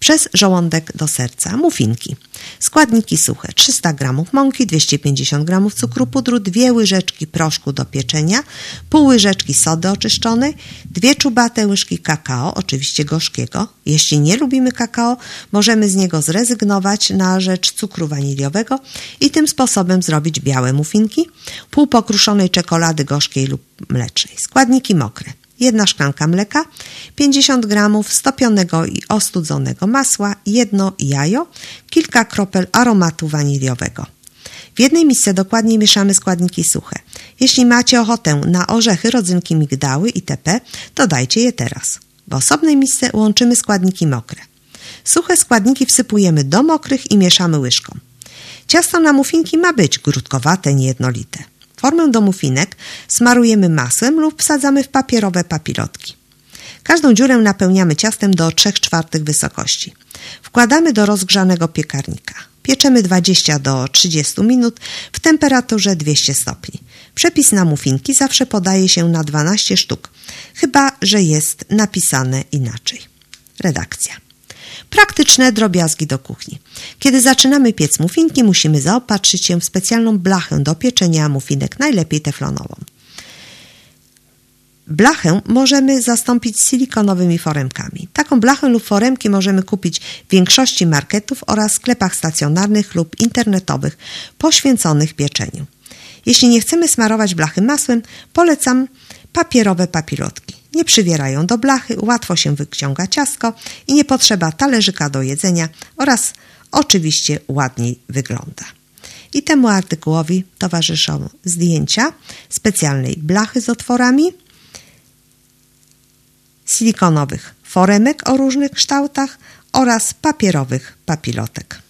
przez żołądek do serca. Muffinki. Składniki suche: 300 g mąki, 250 g cukru pudru, 2 łyżeczki proszku do pieczenia, pół łyżeczki sody oczyszczonej, 2 czubate łyżki kakao, oczywiście gorzkiego. Jeśli nie lubimy kakao, możemy z niego zrezygnować na rzecz cukru waniliowego i tym sposobem zrobić białe muffinki, pół pokruszonej czekolady gorzkiej lub mlecznej. Składniki mokre: 1 szklanka mleka, 50 g stopionego i ostudzonego masła, 1 jajo, kilka kropel aromatu waniliowego. W jednej misce dokładnie mieszamy składniki suche. Jeśli macie ochotę na orzechy, rodzynki, migdały itp., dodajcie je teraz. W osobnej misce łączymy składniki mokre. Suche składniki wsypujemy do mokrych i mieszamy łyżką. Ciasto na muffinki ma być grudkowate, niejednolite. Formę do muffinek smarujemy masłem lub wsadzamy w papierowe papilotki. Każdą dziurę napełniamy ciastem do 3/4 wysokości. Wkładamy do rozgrzanego piekarnika. Pieczemy 20 do 30 minut w temperaturze 200 stopni. Przepis na muffinki zawsze podaje się na 12 sztuk, chyba że jest napisane inaczej. Redakcja. Praktyczne drobiazgi do kuchni. Kiedy zaczynamy piec muffinki, musimy zaopatrzyć się w specjalną blachę do pieczenia muffinek, najlepiej teflonową. Blachę możemy zastąpić silikonowymi foremkami. Taką blachę lub foremki możemy kupić w większości marketów oraz sklepach stacjonarnych lub internetowych poświęconych pieczeniu. Jeśli nie chcemy smarować blachy masłem, polecam papierowe papilotki. Nie przywierają do blachy, łatwo się wyciąga ciastko i nie potrzeba talerzyka do jedzenia oraz oczywiście ładniej wygląda. I temu artykułowi towarzyszą zdjęcia specjalnej blachy z otworami, silikonowych foremek o różnych kształtach oraz papierowych papilotek.